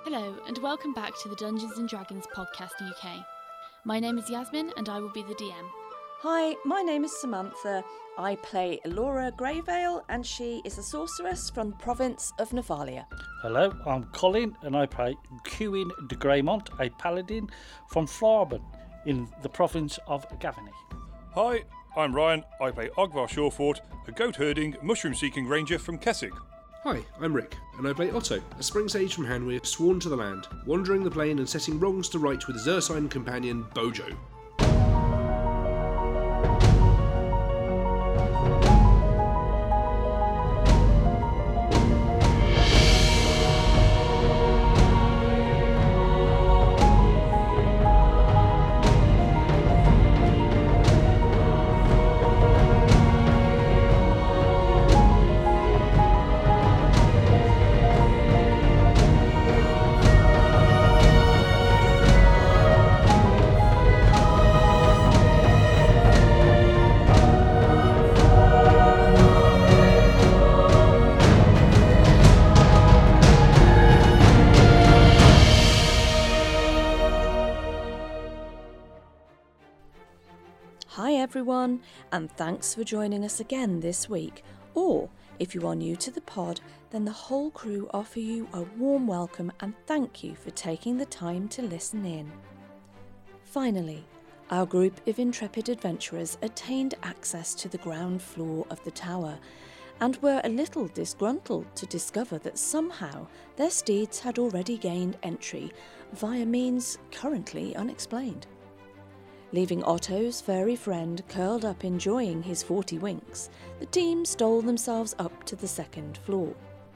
Hello, and welcome back to the Dungeons & Dragons Podcast UK. My name is Yasmin, and I will be the DM. Hi, my name is Samantha. I play Elora Greyvale, and she is a sorceress from the province of Navalia. Hello, I'm Colin, and I play Cuin de Greymont, a paladin from Flarben in the province of Gavany. Hi, I'm Ryan. I play Ogvar Shawfort, a goat-herding, mushroom-seeking ranger from Kessig. Hi, I'm Rick, and I play Otto, a spring sage from Hanweir, sworn to the land, wandering the plain and setting wrongs to right with his ursine companion, Bojo. Hi everyone, and thanks for joining us again this week. Or, if you are new to the pod, then the whole crew offer you a warm welcome and thank you for taking the time to listen in. Finally, our group of intrepid adventurers attained access to the ground floor of the tower, and were a little disgruntled to discover that somehow their steeds had already gained entry via means currently unexplained. Leaving Otto's furry friend curled up enjoying his 40 winks, the team stole themselves up to the second floor.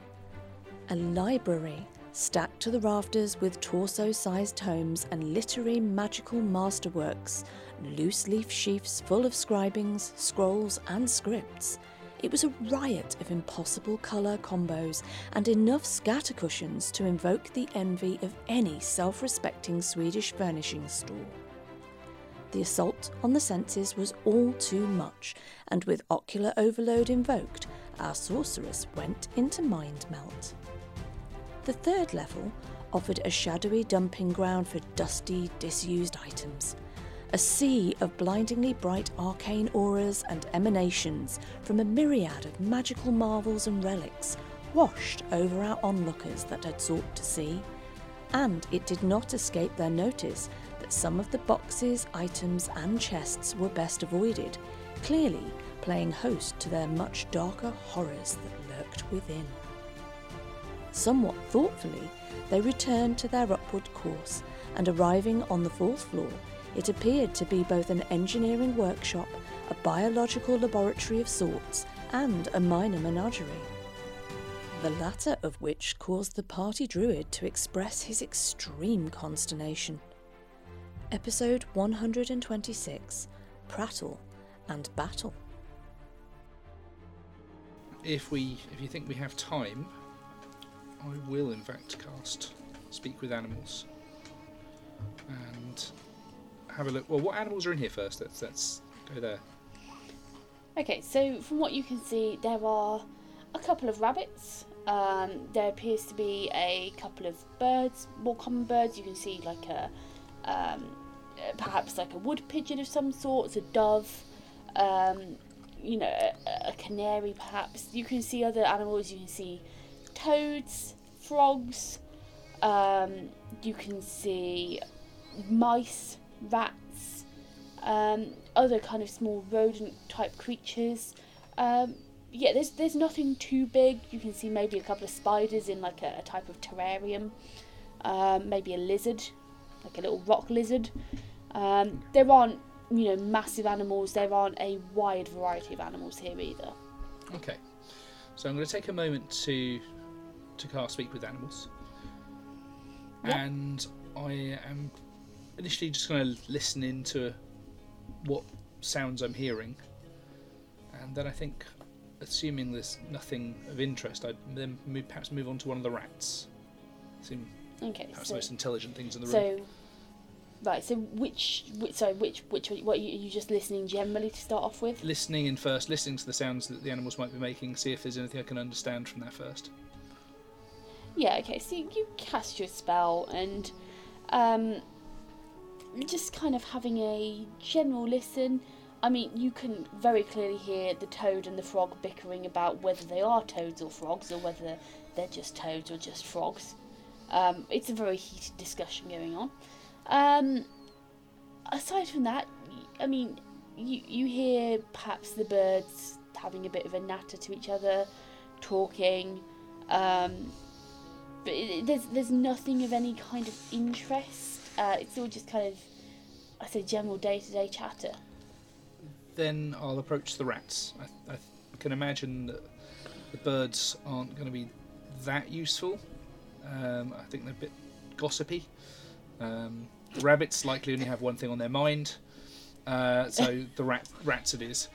A library, stacked to the rafters with torso-sized tomes and literary magical masterworks, loose-leaf sheafs full of scribings, scrolls and scripts. It was a riot of impossible colour combos and enough scatter cushions to invoke the envy of any self-respecting Swedish furnishing store. The assault on the senses was all too much, and with ocular overload invoked, our sorceress went into mind melt. The third level offered a shadowy dumping ground for dusty, disused items. A sea of blindingly bright arcane auras and emanations from a myriad of magical marvels and relics washed over our onlookers that had sought to see, and it did not escape their notice that some of the boxes, items and chests were best avoided, clearly playing host to their much darker horrors that lurked within. Somewhat thoughtfully, they returned to their upward course, and arriving on the fourth floor, it appeared to be both an engineering workshop, a biological laboratory of sorts, and a minor menagerie. The latter of which caused the party druid to express his extreme consternation. Episode 126, Prattle and Battle. If you think we have time, I will in fact cast Speak with Animals and have a look. Well, what animals are in here first? Let's go there. Okay, so from what you can see, there are a couple of rabbits. There appears to be a couple of birds, more common birds. You can see like a perhaps like a wood pigeon of some sort, a dove, a canary perhaps. You can see other animals. You can see toads, frogs. You can see mice, rats, other kind of small rodent type creatures. There's nothing too big. You can see maybe a couple of spiders in like a type of terrarium, maybe a lizard, like a little rock lizard. There aren't, massive animals. There aren't a wide variety of animals here either. Okay, so I'm going to take a moment to cast Speak with Animals. Yep. And I am initially just going to listen into what sounds I'm hearing, and then I think, assuming there's nothing of interest, I'd then perhaps move on to one of the rats. Seem perhaps the most intelligent things in the room. So which what are you just listening generally to start off with? Listening to the sounds that the animals might be making, see if there's anything I can understand from that first. Yeah, okay, so you cast your spell and just kind of having a general listen. I mean, you can very clearly hear the toad and the frog bickering about whether they are toads or frogs, or whether they're just toads or just frogs. It's a very heated discussion going on. Aside from that, I mean, you hear perhaps the birds having a bit of a natter to each other, talking, but there's nothing of any kind of interest. It's all just kind of, I say, general day-to-day chatter. Then I'll approach the rats. I can imagine that the birds aren't going to be that useful. I think they're a bit gossipy. Rabbits likely only have one thing on their mind, so the rats it is.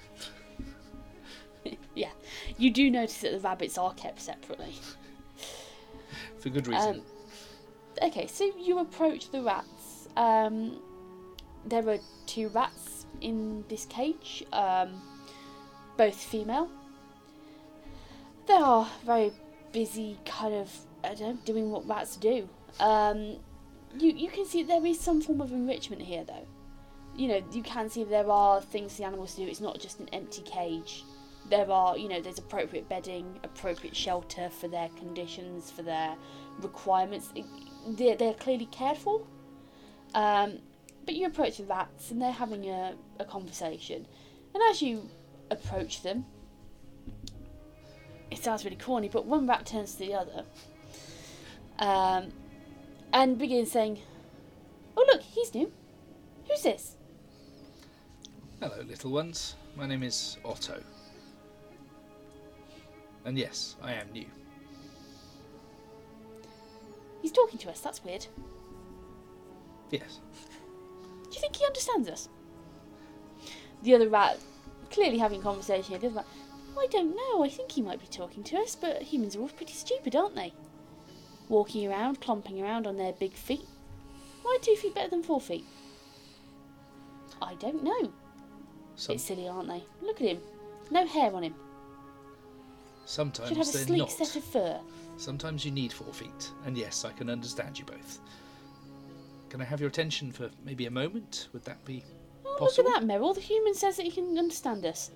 Yeah, you do notice that the rabbits are kept separately. For good reason. Okay, so you approach the rats. There are 2 rats in this cage, both female. They are very busy, kind of, I don't know, doing what rats do. You can see there is some form of enrichment here, though. You know, you can see there are things the animals do. It's not just an empty cage. There are, there's appropriate bedding, appropriate shelter for their conditions, for their requirements. They're clearly cared for. But you approach the rats and they're having a conversation. And as you approach them, it sounds really corny, but one rat turns to the other and begins saying, "Oh look, he's new. Who's this?" Hello, little ones. My name is Otto. And yes, I am new. He's talking to us, that's weird. Yes. Do you think he understands us? The other rat, clearly having a conversation here, the other rat, I don't know, I think he might be talking to us, but humans are all pretty stupid, aren't they? Walking around, clomping around on their big feet. Why 2 feet better than 4 feet? I don't know. Bit silly, aren't they? Look at him. No hair on him. Sometimes Should have a they're sleek not. set of fur. Sometimes you need 4 feet, and yes, I can understand you both. Can I have your attention for maybe a moment? Would that be possible? Look at that, Meryl. The human says that he can understand us.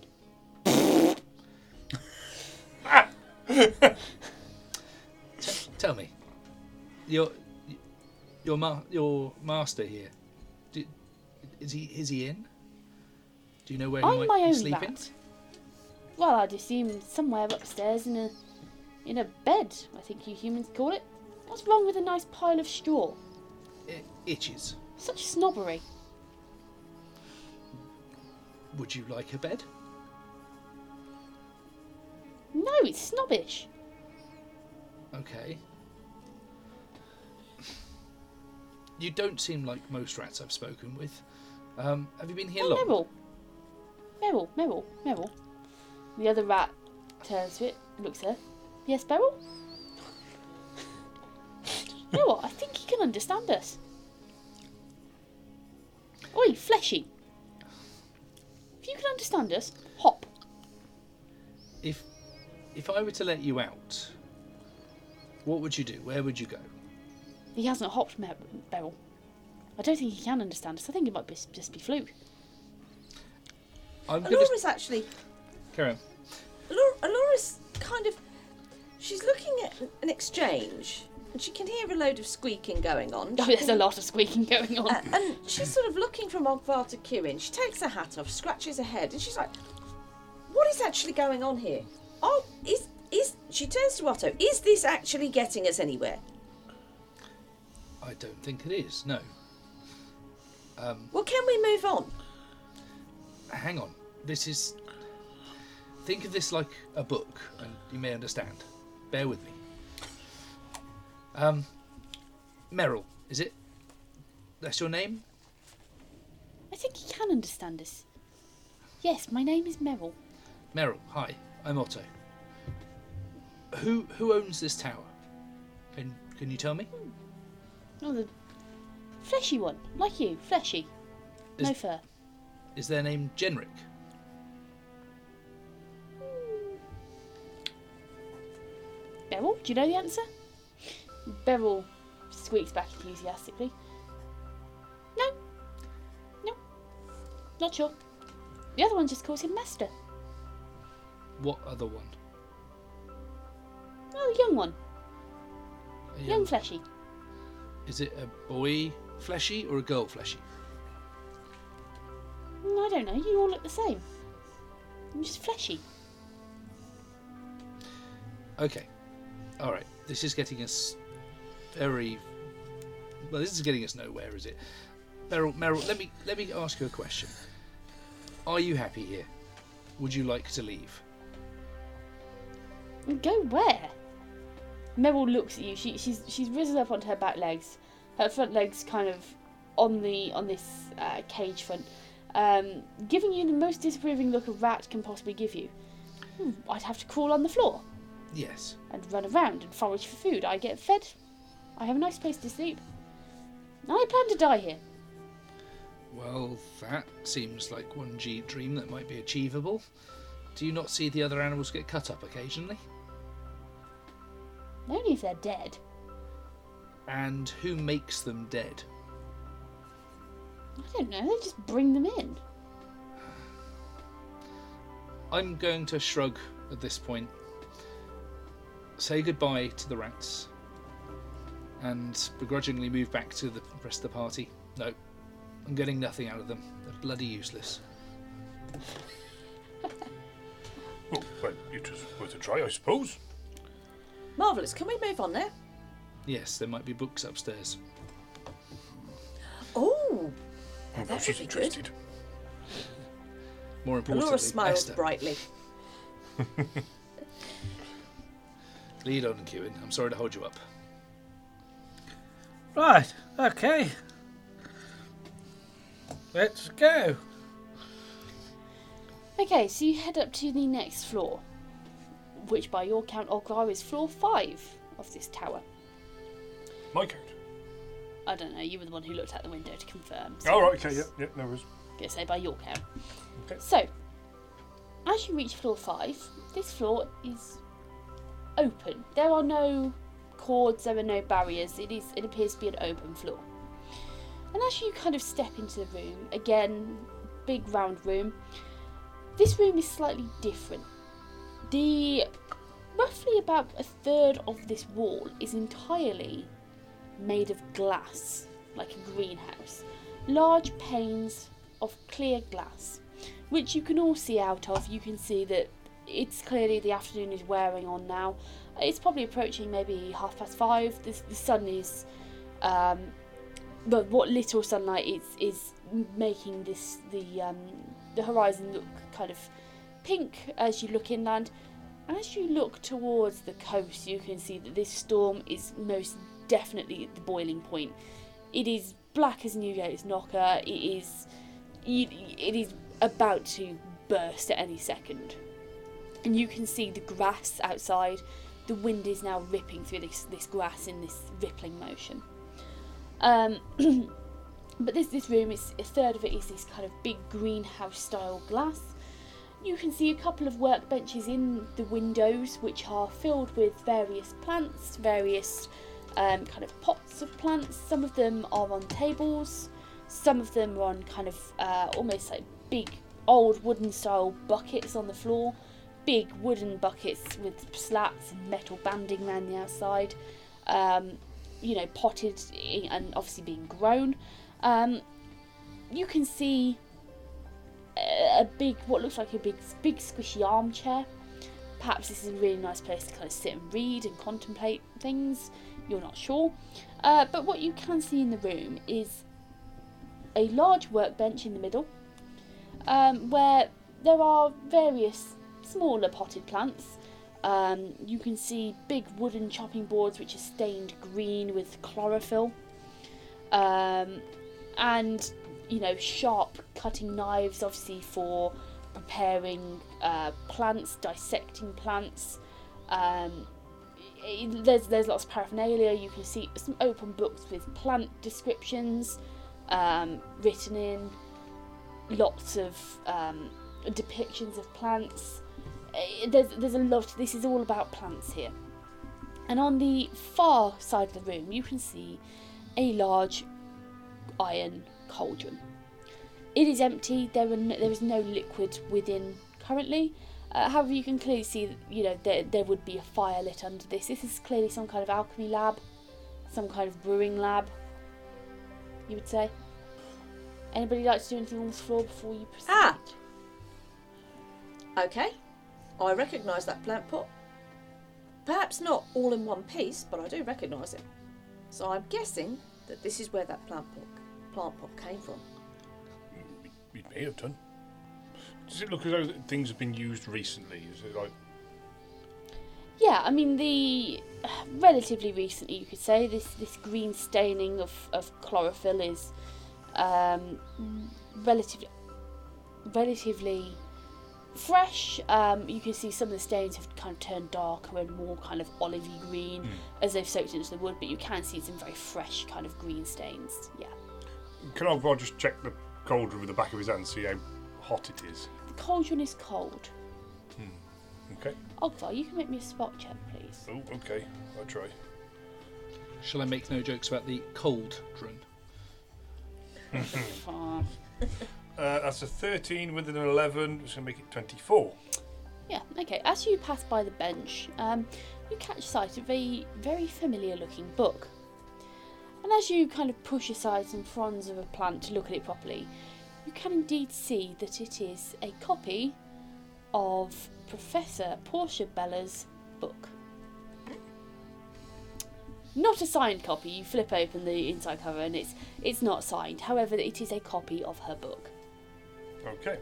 Tell me, your master here. Is he in? Do you know where he I'm my might be own sleeping? rat. Well, I'd assume somewhere upstairs in a bed, I think you humans call it. What's wrong with a nice pile of straw? It itches. Such snobbery. Would you like a bed? No, it's snobbish. Okay. You don't seem like most rats I've spoken with. Have you been here long? Meryl. The other rat turns to it, looks at her. Yes, Beryl? You know what? I think he can understand us. Oi, Fleshy. If you can understand us, hop. If I were to let you out, what would you do? Where would you go? He hasn't hopped, Beryl. I don't think he can understand us. I think it might just be fluke. Alora's actually... Carry on. Alora's kind of... She's looking at an exchange, and she can hear a load of squeaking going on. Oh, there's a lot of squeaking going on. And she's sort of looking from Ogvar to Kewin. She takes her hat off, scratches her head, and she's like, "What is actually going on here? Oh, is she turns to Otto. Is this actually getting us anywhere?" I don't think it is, no. Well, can we move on? Hang on. This is... Think of this like a book, and you may understand. Bear with me. Meryl, is it? That's your name? I think he can understand us. Yes, my name is Meryl. Meryl, hi. I'm Otto. Who owns this tower? Can you tell me? Oh, the fleshy one, like you, fleshy. No fur. Is their name Genric? Beryl, do you know the answer? Beryl squeaks back enthusiastically. No, not sure. The other one just calls him Master. What other one? Oh, the young one. A Young fleshy. Is it a boy fleshy or a girl fleshy? I don't know, you all look the same. I'm just fleshy. Okay. Alright. This is getting us very... Well, this is getting us nowhere, is it? Meryl, let me ask you a question. Are you happy here? Would you like to leave? Go where? Meryl looks at you. She's risen up onto her back legs. Her front legs kind of on this cage front, giving you the most disapproving look a rat can possibly give you. I'd have to crawl on the floor. Yes. And run around and forage for food. I get fed. I have a nice place to sleep. I plan to die here. Well, that seems like one dream that might be achievable. Do you not see the other animals get cut up occasionally? Only if they're dead. And who makes them dead? I don't know, they just bring them in. I'm going to shrug at this point, say goodbye to the rats, and begrudgingly move back to the rest of the party. No, I'm getting nothing out of them. They're bloody useless. Oh, well, it was worth a try, I suppose. Marvellous. Can we move on now? Yes, there might be books upstairs. Oh, Oh, that she's would be good. interested. More importantly, Laura smiles Esther. brightly. Lead on, Kewin. I'm sorry to hold you up. Right, okay. Let's go. Okay, so you head up to the next floor, which by your count, Ogvar, is floor 5 of this tower. My count. I don't know, you were the one who looked out the window to confirm. Oh, right, okay, yeah, no worries. Gonna say by your count. Okay. So, as you reach floor 5, this floor is open. There are no cords, there are no barriers. It appears to be an open floor. And as you kind of step into the room, again, big round room, this room is slightly different. Roughly about a third of this wall is entirely made of glass, like a greenhouse. Large panes of clear glass, which you can all see out of. You can see that it's clearly the afternoon is wearing on now. It's probably approaching maybe 5:30. The sun is, but what little sunlight is making the horizon look kind of pink as you look inland. As you look towards the coast, you can see that this storm is most definitely at the boiling point. It is black as Newgate's knocker. It is about to burst at any second. And you can see the grass outside. The wind is now ripping through this grass in this rippling motion. But this room, is a third of it is this kind of big greenhouse style glass. You can see a couple of workbenches in the windows which are filled with various plants, various kind of pots of plants. Some of them are on tables, some of them are on kind of almost like big old wooden style buckets on the floor, big wooden buckets with slats and metal banding around the outside, potted and obviously being grown. You can see what looks like a big squishy armchair. Perhaps this is a really nice place to kind of sit and read and contemplate things. You're not sure. But what you can see in the room is a large workbench in the middle, where there are various smaller potted plants. You can see big wooden chopping boards which are stained green with chlorophyll. And sharp cutting knives, obviously for preparing plants, dissecting plants. There's lots of paraphernalia. You can see some open books with plant descriptions written in, lots of depictions of plants. There's a lot. This is all about plants here. And on the far side of the room, you can see a large iron cauldron. It is empty. There is no liquid within currently. However, you can clearly see that, there would be a fire lit under this. This is clearly some kind of alchemy lab, some kind of brewing lab, you would say. Anybody like to do anything on this floor before you proceed? Ah! Okay, I recognise that plant pot. Perhaps not all in one piece, but I do recognise it. So I'm guessing that this is where that plant pot came from. It may have done. Does it look as though things have been used recently? Is it like... Yeah, I mean, the relatively recently, you could say, this green staining of chlorophyll is relatively fresh. You can see some of the stains have kind of turned darker and more kind of olivey green as they've soaked into the wood, but you can see some very fresh kind of green stains. Yeah. Can Ogvar just check the cauldron with the back of his hand, see how hot it is? The cauldron is cold. Okay. Ogvar, you can make me a spot check, please. Oh, okay. I'll try. Shall I make no jokes about the cauldron? That's a 13 with an 11, which is going to make it 24. Yeah, okay. As you pass by the bench, you catch sight of a very familiar looking book. And as you kind of push aside some fronds of a plant to look at it properly, you can indeed see that it is a copy of Professor Portia Bella's book. Not a signed copy. You flip open the inside cover and it's not signed. However, it is a copy of her book. Okay.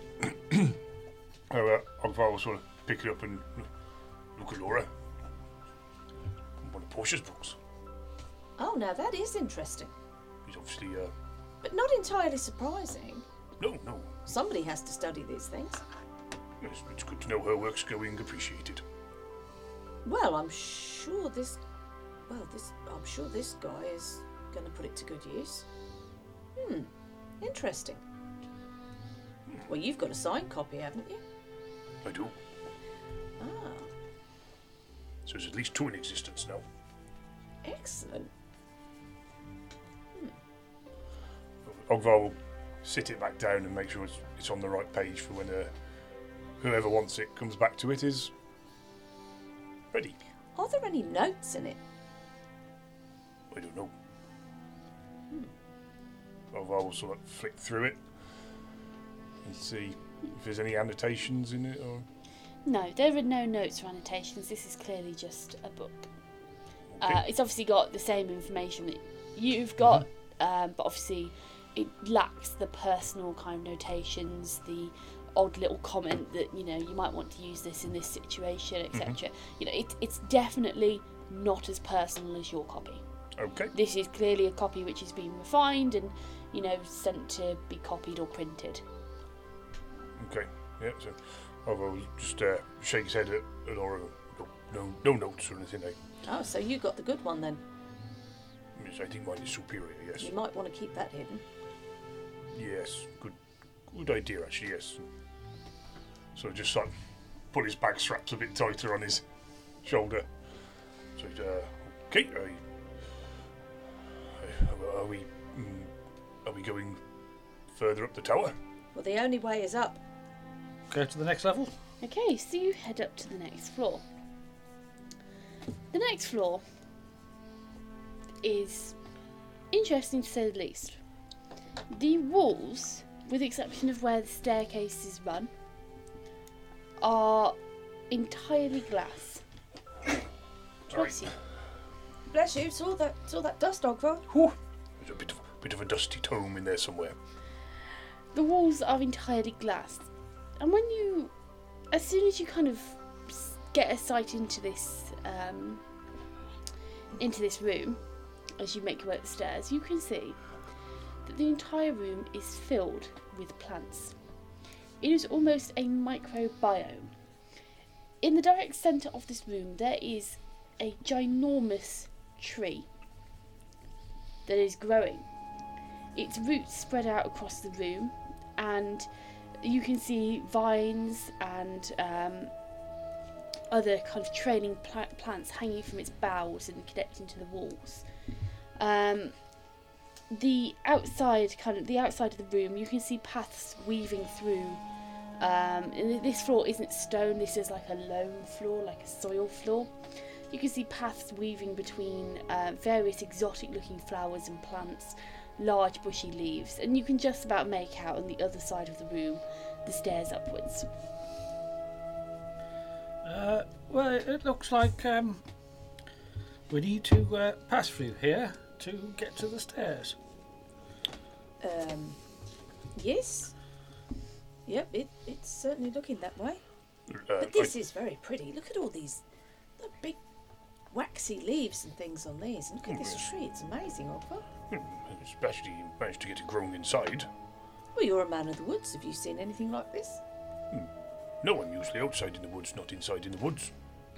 Ogvar will sort of pick it up and look at Laura. One of Portia's books. Oh, now that is interesting. He's obviously, But not entirely surprising. No. Somebody has to study these things. It's good to know her work's going appreciated. Well, I'm sure this guy is going to put it to good use. Interesting. Well, you've got a signed copy, haven't you? I do. Ah, So there's at least 2 in existence now. excellent. Ogvar will sit it back down and make sure it's on the right page for when whoever wants it comes back to it is ready. Are there any notes in it? I don't know. Ogvar will sort of flick through it and see if there's any annotations in it. Or... No, there are no notes or annotations. This is clearly just a book. Okay. It's obviously got the same information that you've got, but obviously it lacks the personal kind of notations, the odd little comment that you might want to use this in this situation, etc. It's definitely not as personal as your copy. Okay. This is clearly a copy which has been refined and sent to be copied or printed. Okay. Yeah. So Ogvar will just shake his head at Laura. No notes or anything. Oh, so you got the good one then. Yes, I think mine is superior. Yes. You might want to keep that hidden. Yes. Good idea, actually. Yes. So just like put his bag straps a bit tighter on his shoulder. So okay. Are we going further up the tower? Well, the only way is up. Go to the next level. Okay, so you head up to the next floor. The next floor is interesting to say the least. The walls, with the exception of where the staircases run, are entirely glass. Bless you. Bless you. Saw that dust, Ogvar. Whew. There's a bit of a dusty tome in there somewhere. The walls are entirely glass, and as soon as you kind of get a sight into this room, as you make your way up the stairs, you can see that the entire room is filled with plants. It is almost a microbiome. In the direct centre of this room, there is a ginormous tree that is growing. Its roots spread out across the room, and you can see vines and other kind of trailing plants hanging from its boughs and connecting to the walls. The outside of the room, you can see paths weaving through. And this floor isn't stone. This is like a loam floor, like a soil floor. You can see paths weaving between various exotic-looking flowers and plants, large bushy leaves, and you can just about make out on the other side of the room the stairs upwards. Well, it looks like we need to pass through here to get to the stairs. Yes. Yep, it's certainly looking that way. But this is very pretty. Look at all these the big waxy leaves and things on these. And look at this tree. It's amazing, Ogvar. Especially you managed to get it growing inside. Well, you're a man of the woods. Have you seen anything like this? No, I'm usually outside in the woods, not inside in the woods.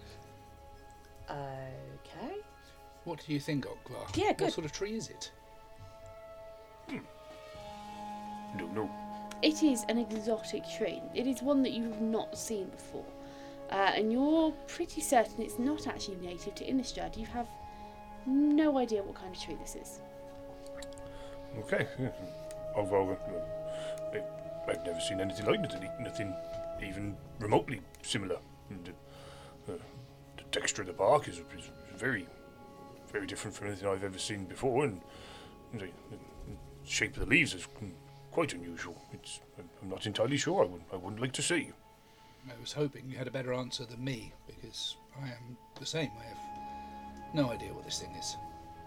Okay. What do you think, Ogvar? Yeah, good. What sort of tree is it? Don't know. It is an exotic tree. It is one that you have not seen before. And you're pretty certain it's not actually native to Innistrad. You have no idea what kind of tree this is. Okay. I've never seen anything like it. Nothing even remotely similar. And the texture of the bark is very, very different from anything I've ever seen before, and the shape of the leaves is quite unusual. I'm not entirely sure. I wouldn't like to see. I was hoping you had a better answer than me, because I am the same. I have no idea what this thing is.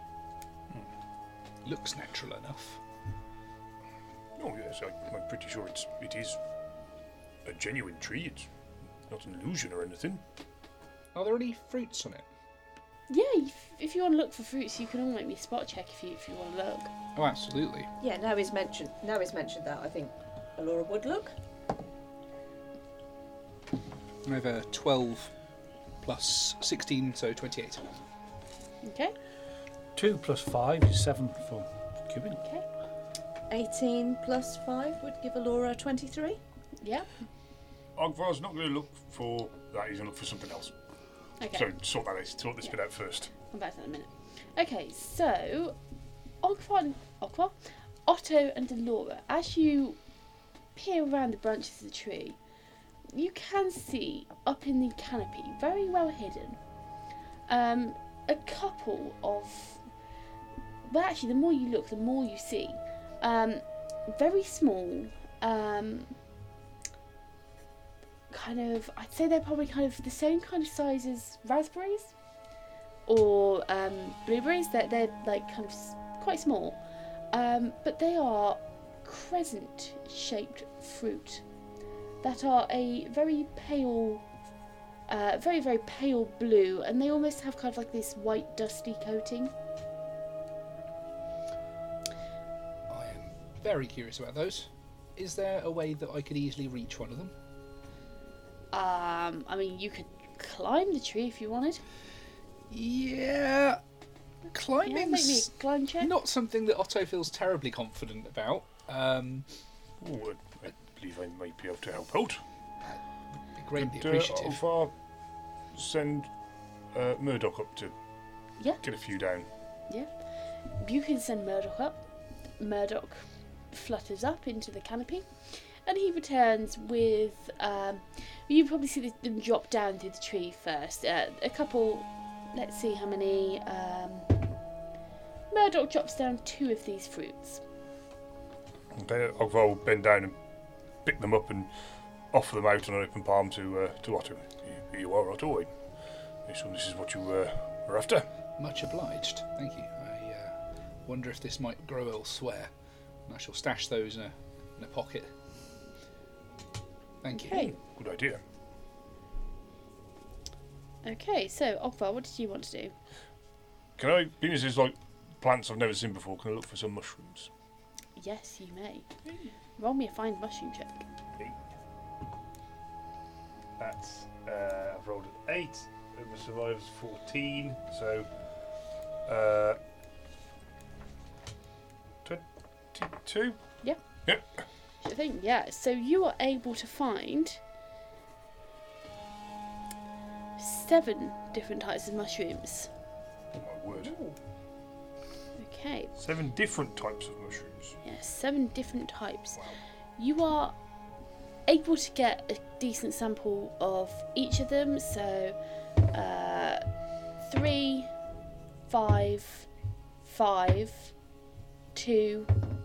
Looks natural enough. Oh yes, I'm pretty sure it is a genuine tree. It's not an illusion or anything. Are there any fruits on it? Yeah, if you want to look for fruits, you can all make me a spot check if you want to look. Oh, absolutely. Yeah, now he's mentioned that, I think Alora would look. I have a 12 plus 16, so 28. Okay. 2 plus 5 is 7 for Cuban. Okay. 18 plus 5 would give Alora 23. Yeah. Ogvar's not going to look for that. He's going to look for something else. Okay. So sort this bit out first. I'm back in a minute. Okay, so Ogvar, Otto and Alora, as you peer around the branches of the tree, you can see up in the canopy, very well hidden, a couple of... Well, actually, the more you look, the more you see. Very small, kind of... I'd say they're probably kind of the same kind of size as raspberries or blueberries. They're like kind of quite small, but they are crescent-shaped fruit that are a very pale, very, very pale blue, and they almost have kind of like this white dusty coating. I am very curious about those. Is there a way that I could easily reach one of them? I mean, you could climb the tree if you wanted. Yeah, Yeah, climbing's make me a climb check. not something that Otto feels terribly confident about. I believe I might be able to help out. Be greatly Could, appreciative. Alvar send Murdoch up to Yeah. get a few down. Yeah. You can send Murdoch up. Murdoch flutters up into the canopy, and he returns with... you probably see them drop down through the tree first. A couple... Let's see how many... Murdoch drops down 2 of these fruits. Okay, Ogvar will bend down and pick them up and offer them out on an open palm to Otto. Here you are, Otto. I assume this is what you are after. Much obliged. Thank you. I wonder if this might grow elsewhere. And I shall stash those in a pocket. Thank you. Okay. Good idea. Okay, so Ogvar, what did you want to do? Can I, being as it's like plants I've never seen before, can I look for some mushrooms? Yes, you may. Roll me a find mushroom check. That's I've rolled an 8. My survivor's 14. So 22. Sure thing, yeah. So you are able to find 7 different types of mushrooms. Oh my word. Okay. 7 different types of mushrooms. Yes, 7 different types. Wow. You are able to get a decent sample of each of them. So 3, 5, 5, 2,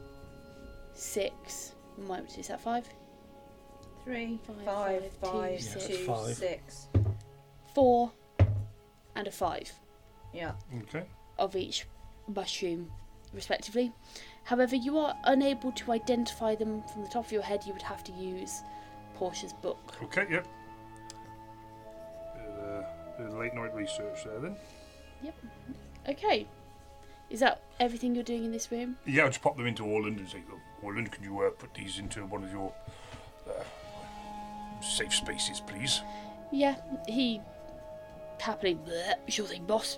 6. Is that 5? 3, Five, 5, two, 5, six. 2, Five. 6. 4 and a 5 Yeah. Okay. of each mushroom, respectively. However, you are unable to identify them from the top of your head. You would have to use Portia's book. Okay, yep. Bit of late night research there then. Okay. Is that everything you're doing in this room? Yeah, I'll just pop them into Orland and say, look, Orland, can you put these into one of your safe spaces, please? Yeah, he happily, sure thing, boss.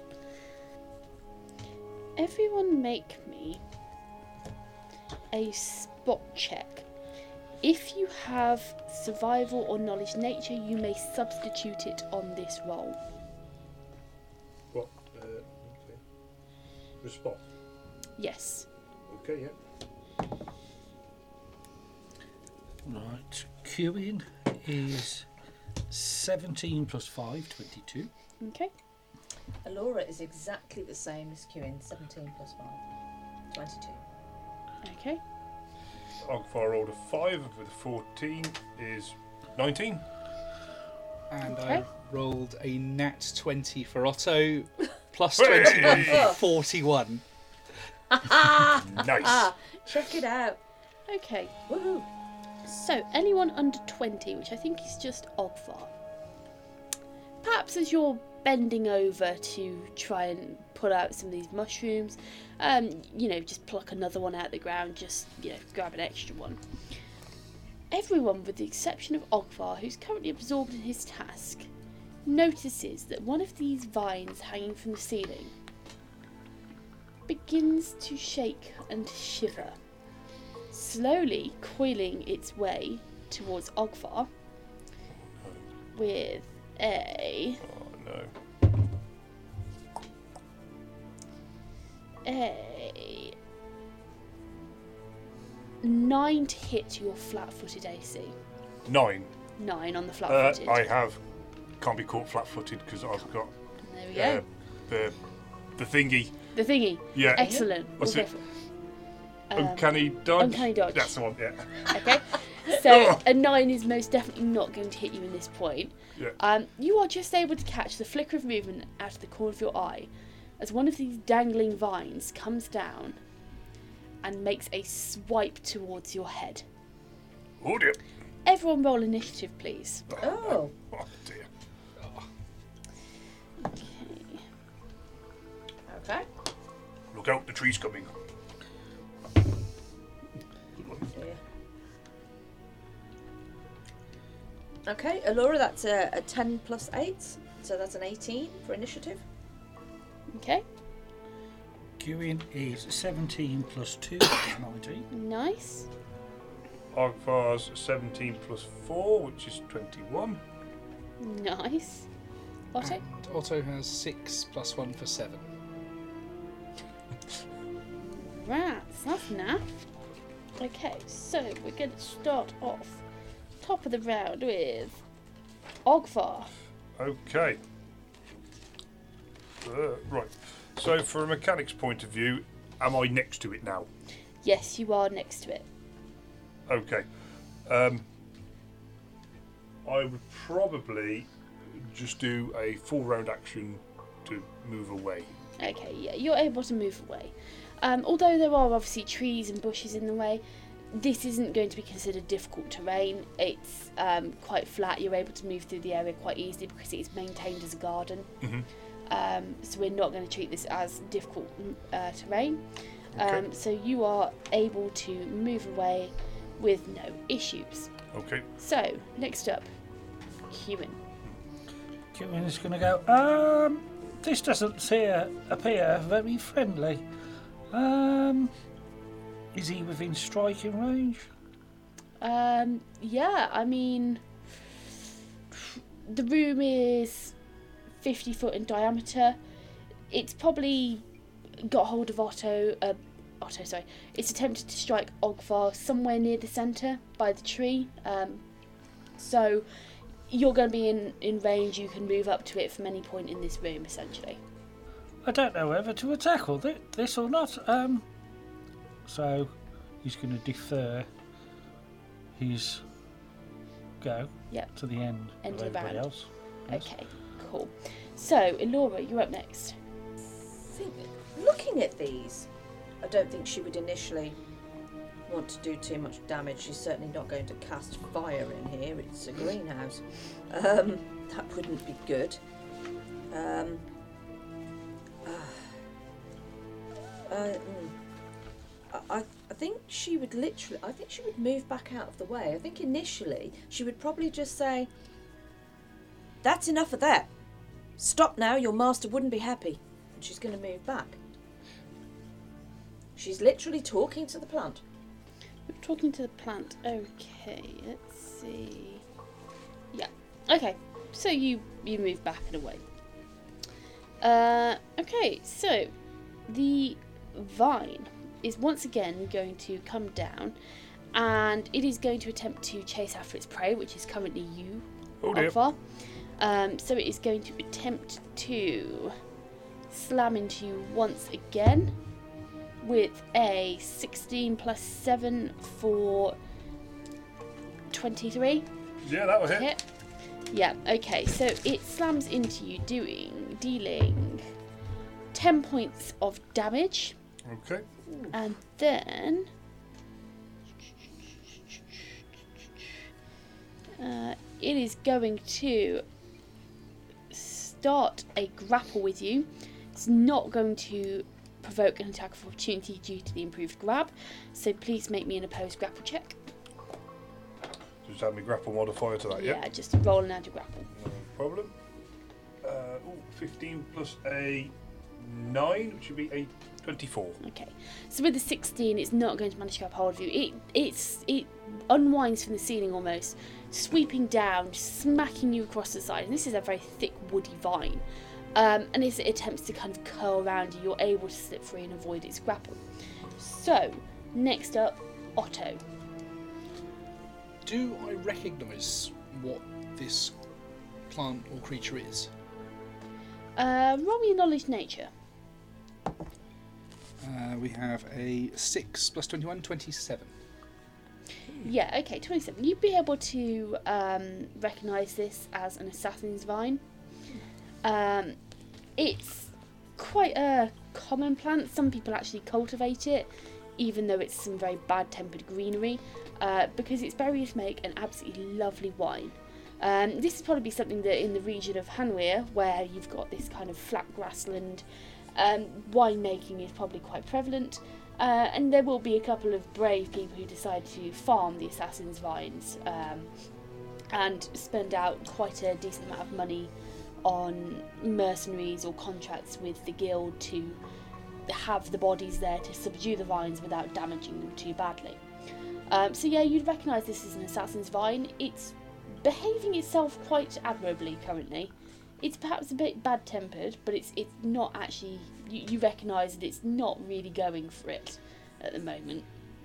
Everyone make me a spot check. If you have survival or knowledge nature, you may substitute it on this roll. What? The spot. Yes. Okay, yeah. Right. Queuing is 17 plus 5, 22. Okay. Alora is exactly the same as Quinn, 17 plus 5, 22. Okay. Ogvar rolled a 5 with a 14 is 19. And Okay. I rolled a nat 20 for Otto, plus Hey! 21 for 41. Nice. Check it out. Okay. Woohoo. So, anyone under 20, which I think is just Ogvar. Perhaps as you're bending over to try and pull out some of these mushrooms, just pluck another one out of the ground, just, grab an extra one. Everyone, with the exception of Ogvar, who's currently absorbed in his task, notices that one of these vines hanging from the ceiling begins to shake and shiver, slowly coiling its way towards Ogvar with a Oh no. 9 to hit your flat-footed AC. 9. 9 on the flat-footed. Can't be caught flat-footed because I've got There we go. the thingy. The thingy. Yeah. Excellent. What's We'll it? go for- Uncanny dodge. Uncanny dodge. That's the one. Yeah. Okay. So a 9 is most definitely not going to hit you in this point. Yeah. You are just able to catch the flicker of movement out of the corner of your eye as one of these dangling vines comes down and makes a swipe towards your head. Oh dear. Everyone roll initiative, please. Oh. Oh dear. Okay. Okay. Look out! The tree's coming. Okay, Alora, that's a 10 plus 8, so that's an 18 for initiative. Okay. Queuing is 17 plus 2, 19. Nice. Ogvar's 17 plus 4, which is 21. Nice. Otto? And Otto has 6 plus 1 for 7. Rats, that's naff. Okay, so we're going to start off top of the round with Ogvar. Okay. Right. So, for a mechanic's point of view, am I next to it now? Yes, you are next to it. Okay. I would probably just do a full round action to move away. Okay, yeah, you're able to move away. Although there are obviously trees and bushes in the way, this isn't going to be considered difficult terrain. It's quite flat. You're able to move through the area quite easily because it is maintained as a garden. Mhm. So we're not going to treat this as difficult terrain. Okay. So you are able to move away with no issues. Okay. So, next up, Human. Queuing is going to go, this doesn't appear very friendly. Is he within striking range? Yeah, I mean, the room is 50 foot in diameter. It's probably got hold of Otto. It's attempted to strike Ogvar somewhere near the centre by the tree. So you're going to be in range. You can move up to it from any point in this room, essentially. I don't know whether to attack or this or not. So he's going to defer his go to the end of the everybody round. else. Yes. Okay, cool. So, Elora, you're up next. Looking at these, I don't think she would initially want to do too much damage. She's certainly not going to cast fire in here. It's a greenhouse. That wouldn't be good. I think she would move back out of the way. I think initially she would probably just say, "That's enough of that. Stop now, your master wouldn't be happy." And she's going to move back. She's literally talking to the plant. We're talking to the plant. Okay, let's see. Yeah. Okay. So you move back and away. Okay. So the vine is once again going to come down, and it is going to attempt to chase after its prey, which is currently you, Ogvar. So it is going to attempt to slam into you once again with a 16 plus 7 for 23. Yeah, that was hit. Yeah, okay, so it slams into you, dealing 10 points of damage. Okay. And then it is going to start a grapple with you. It's not going to provoke an attack of opportunity due to the improved grab, so please make me an opposed grapple check. Just add me grapple modifier to that, yeah? Yeah, just roll and add your grapple. No problem. 15 plus a 9, which would be a 24. Okay, so with the 16, it's not going to manage to grab hold of you. It unwinds from the ceiling almost, sweeping down, smacking you across the side. And this is a very thick, woody vine. And as it attempts to kind of curl around you, you're able to slip free and avoid its grapple. So, next up, Otto. Do I recognise what this plant or creature is? Roll me a knowledge nature. We have a 6 plus 21, 27. Yeah, okay, 27. You'd be able to recognise this as an assassin's vine. It's quite a common plant. Some people actually cultivate it, even though it's some very bad-tempered greenery, because its berries make an absolutely lovely wine. This is probably something that in the region of Hanweir, where you've got this kind of flat grassland, winemaking is probably quite prevalent, and there will be a couple of brave people who decide to farm the assassin's vines and spend out quite a decent amount of money on mercenaries or contracts with the guild to have the bodies there to subdue the vines without damaging them too badly. So yeah, you'd recognise this as an assassin's vine. It's behaving itself quite admirably currently. It's perhaps a bit bad-tempered, but it's not actually... You recognise that it's not really going for it at the moment.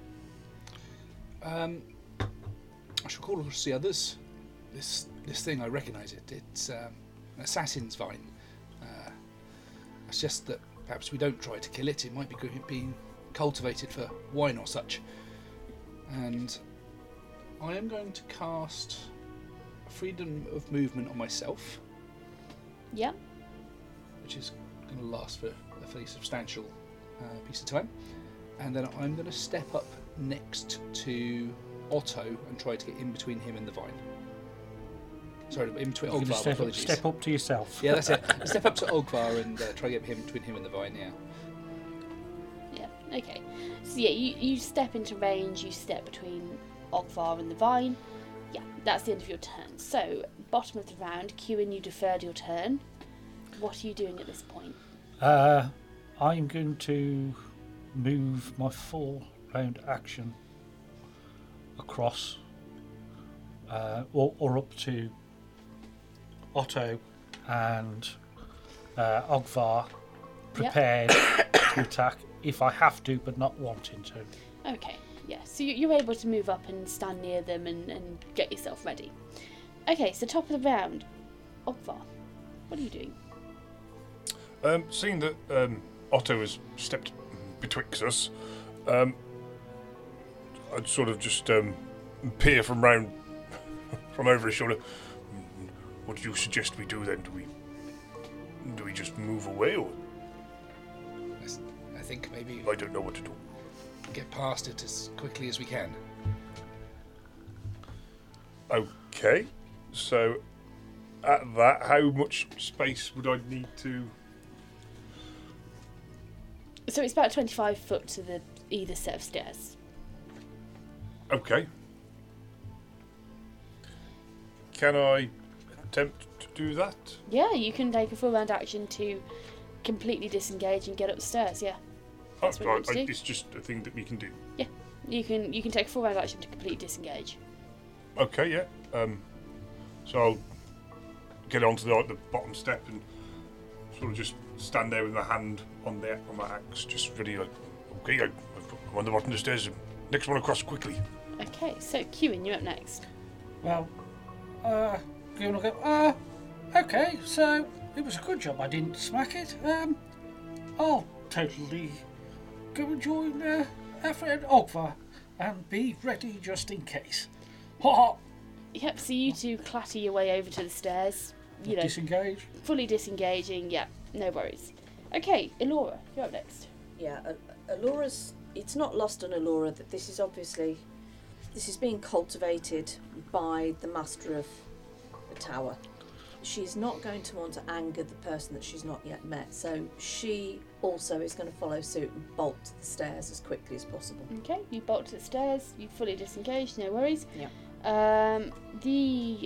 I shall call across the others. This thing, I recognise it. It's an assassin's vine. It's just that perhaps we don't try to kill it. It might be being cultivated for wine or such. And I am going to cast freedom of movement on myself. Yeah. Which is going to last for a fairly substantial piece of time. And then I'm going to step up next to Otto and try to get in between him and the vine. Sorry, in between Ogvar, apologies. Step up to yourself. Yeah, that's it. Step up to Ogvar and try to get him between him and the vine, yeah. Yeah, okay. So yeah, you step into range, you step between Ogvar and the vine. Yeah, that's the end of your turn. So, bottom of the round, Kewin, you deferred your turn. What are you doing at this point? I'm going to move my full round action across or up to Otto and Ogvar prepared to attack if I have to, but not wanting to. Okay, yeah. So you're able to move up and stand near them and get yourself ready. Okay, so top of the round, Ogvar, what are you doing? Seeing that Otto has stepped betwixt us, I'd sort of just peer from over his shoulder. What do you suggest we do then? Do we just move away, or? I think maybe I don't know what to do. Get past it as quickly as we can. Okay, so at that, how much space would I need to? So it's about 25 foot to either set of stairs. Okay. Can I attempt to do that? Yeah, you can take a full round action to completely disengage and get up the stairs. Yeah, that's what you want to do. It's just a thing that we can do. Yeah, you can take a full round action to completely disengage. Okay, yeah. So I'll get onto the bottom step and sort of just stand there with my hand on my axe, just ready. Like, okay, I'm on the bottom of the stairs. Next one across quickly. Okay, so Kewin, you're up next. Well, Kewin will go, okay, so it was a good job I didn't smack it. I'll totally go and join our friend Ogvar and be ready just in case. Ha! Yep, so you two clatter your way over to the stairs. You know, Disengage. fully disengaging. Yeah, no worries. Okay, Elora, you're up next. Yeah, Elora's. It's not lost on Elora that this is being cultivated by the master of the tower. She's not going to want to anger the person that she's not yet met, so she also is going to follow suit and bolt to the stairs as quickly as possible. Okay, you bolt to the stairs. You fully disengage. No worries. Yeah. The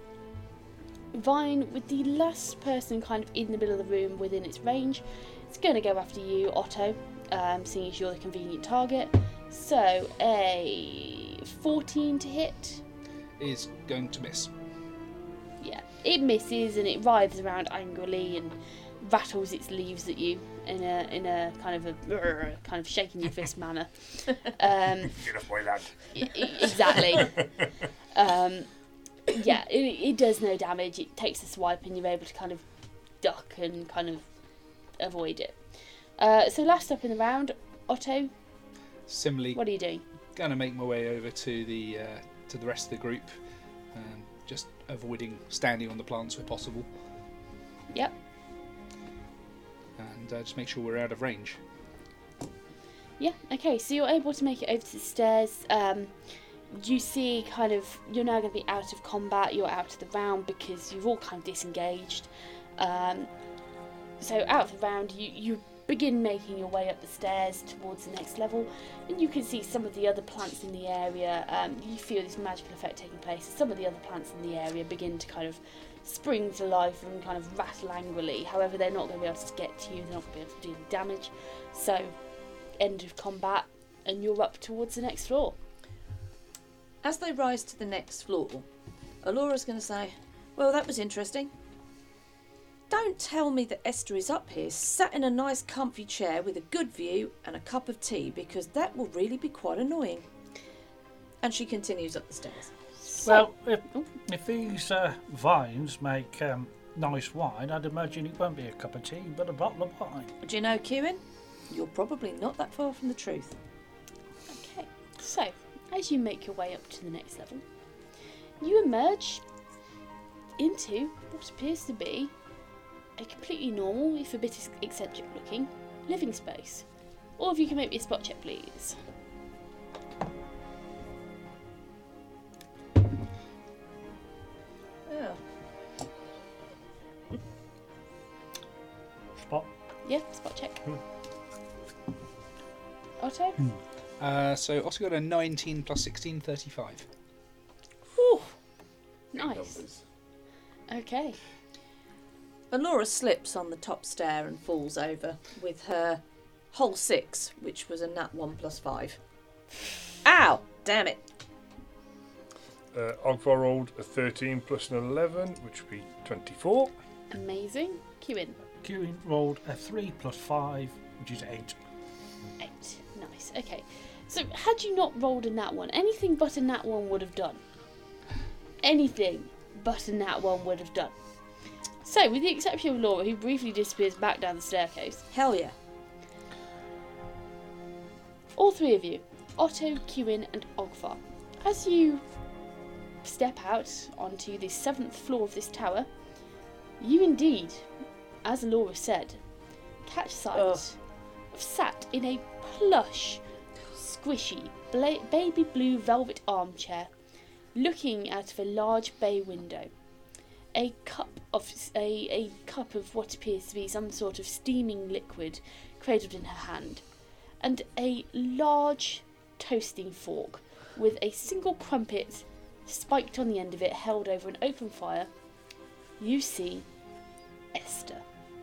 vine with the last person kind of in the middle of the room within its range, it's going to go after you, Otto, seeing as you're the convenient target. So a 14 to hit is going to miss. Yeah, it misses and it writhes around angrily and rattles its leaves at you in a kind of shaking your fist manner. Get off my land. Exactly. Yeah, it does no damage. It takes a swipe and you're able to kind of duck and kind of avoid it. So last up in the round, Otto. Similarly, what are you doing? Gonna make my way over to the rest of the group, just avoiding standing on the plants where possible. Yep. And just make sure we're out of range. Yeah. Okay. So you're able to make it over to the stairs. You see, kind of, you're now going to be out of combat. You're out of the round because you've all kind of disengaged. So out of the round, you begin making your way up the stairs towards the next level, and you can see some of the other plants in the area. You feel this magical effect taking place. Some of the other plants in the area begin to kind of spring to life and kind of rattle angrily. However, they're not going to be able to get to you. They're not going to be able to do any damage. So, end of combat, and you're up towards the next floor. As they rise to the next floor, Elora's going to say, well, that was interesting. Don't tell me that Esther is up here, sat in a nice comfy chair with a good view and a cup of tea, because that will really be quite annoying. And she continues up the stairs. Well, if these vines make nice wine, I'd imagine it won't be a cup of tea, but a bottle of wine. Do you know, Kewin? You're probably not that far from the truth. Okay, so as you make your way up to the next level, you emerge into what appears to be a completely normal, if a bit eccentric looking, living space. All of you can make me a spot check, please. Oh. Spot. Yeah, spot check. Otto? So Otto got a 19 plus 16, 35. Whew. Nice. Okay. Elora slips on the top stair and falls over with her whole 6, which was a nat 1 plus 5. Ow! Damn it. Ogvar rolled a 13 plus an 11, which would be 24. Amazing. Kewin. Kieran rolled a 3 plus 5, which is 8. 8. Nice. Okay. So had you not rolled a nat 1, anything but a nat 1 would have done. Anything but a nat 1 would have done. So, with the exception of Laura, who briefly disappears back down the staircase. Hell yeah. All three of you, Otto, Kieran and Ogvar, as you step out onto the 7th floor of this tower, you indeed, as Laura said, catch sight of sat in a plush, squishy, baby blue velvet armchair, looking out of a large bay window, a cup of what appears to be some sort of steaming liquid cradled in her hand, and a large toasting fork with a single crumpet spiked on the end of it held over an open fire. You see Esther.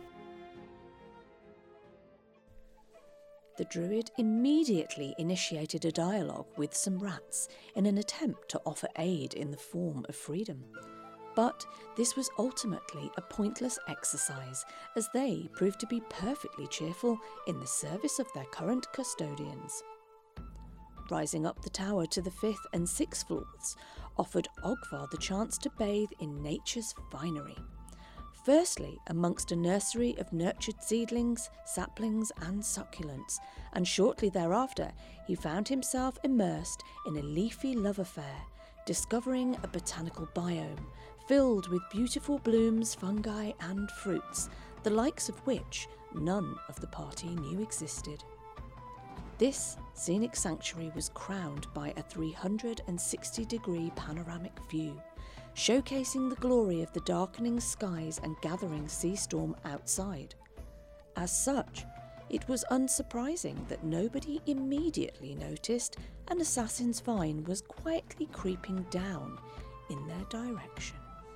The druid immediately initiated a dialogue with some rats in an attempt to offer aid in the form of freedom. But this was ultimately a pointless exercise, as they proved to be perfectly cheerful in the service of their current custodians. Rising up the tower to the 5th and 6th floors offered Ogvar the chance to bathe in nature's finery. Firstly, amongst a nursery of nurtured seedlings, saplings and succulents, and shortly thereafter he found himself immersed in a leafy love affair, discovering a botanical biome filled with beautiful blooms, fungi and fruits, the likes of which none of the party knew existed. This scenic sanctuary was crowned by a 360-degree panoramic view, showcasing the glory of the darkening skies and gathering sea storm outside. As such, it was unsurprising that nobody immediately noticed an assassin's vine was quietly creeping down in their direction.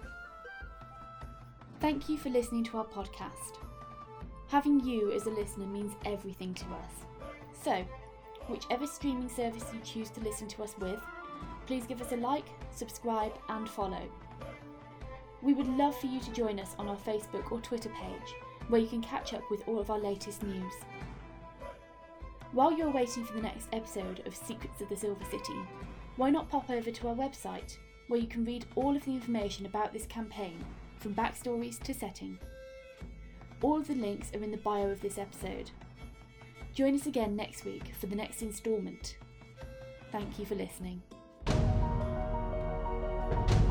Thank you for listening to our podcast. Having you as a listener means everything to us. So, whichever streaming service you choose to listen to us with, please give us a like, subscribe and follow. We would love for you to join us on our Facebook or Twitter page, where you can catch up with all of our latest news. While you're waiting for the next episode of Secrets of the Silver City, why not pop over to our website, where you can read all of the information about this campaign, from backstories to setting. All of the links are in the bio of this episode. Join us again next week for the next instalment. Thank you for listening.